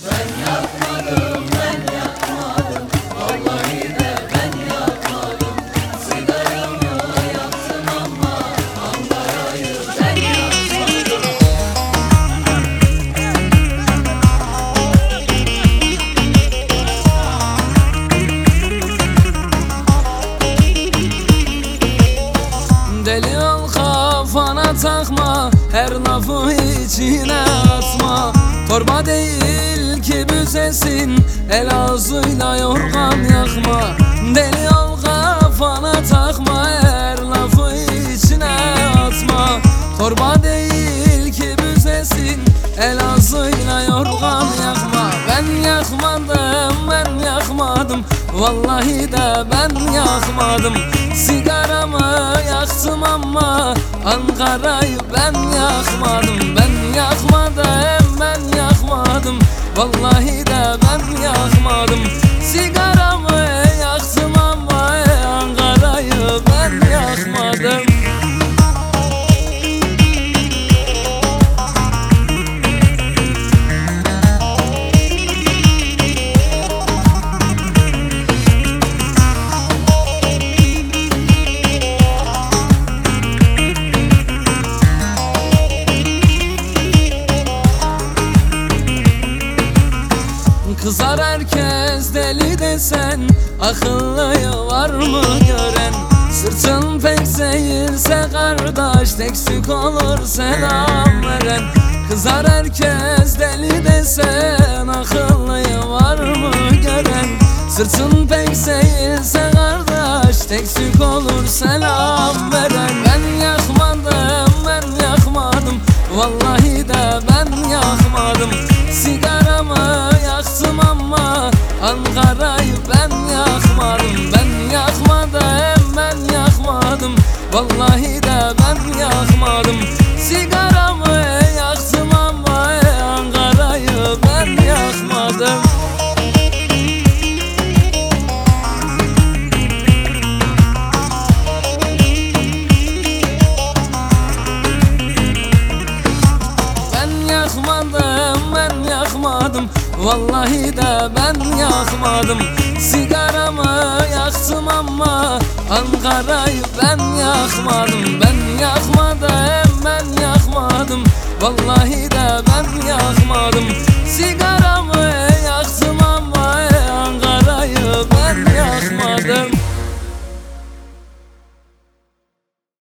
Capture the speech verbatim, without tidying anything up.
Ben yakmadım, ben yakmadım, vallahi de ben yakmadım. Sigaramı yaktım ama Ankara'yı ben yakmadım. Deli ol kafana takma, her lafı içine atma. Torba değil ki büzesin, el ağzıyla yorgan yakma. Deli ol kafana takma, her lafı içine atma. Torba değil ki büzesin, el ağzıyla yorgan yakma. Ben yakmadım, ben yakmadım, vallahi de ben yakmadım. Sigaramı yaktım ama Ankara'yı ben yakmadım. Ben yakmadım, ben yakmadım, vallahi de ben yakmadım. Sigaramı yaktım ama Ankara'yı ben yakmadım. Kızar herkes deli desen, akıllıyı var mı gören? Sırtın pek seyirse kardeş, tek sük olur selam veren. Kızar herkes deli desen, akıllıyı var mı gören? Sırtın pek seyirse kardeş, tek sük olur selam veren. Ben yakmadım, ben yakmadım, vallahi de ben yakmadım. Sigaramı yaktım ama Ankara'yı ben yakmadım. Ben yakmadım, ben yakmadım, vallahi de ben yakmadım. Sigaramı yaktım ama Ankara'yı ben yakmadım. Ben yakmadım, ben yakmadım, vallahi de ben yakmadım. Sigaramı yaktım ama Ankara'yı ben yakmadım. Ben yakmadım, ben yakmadım, vallahi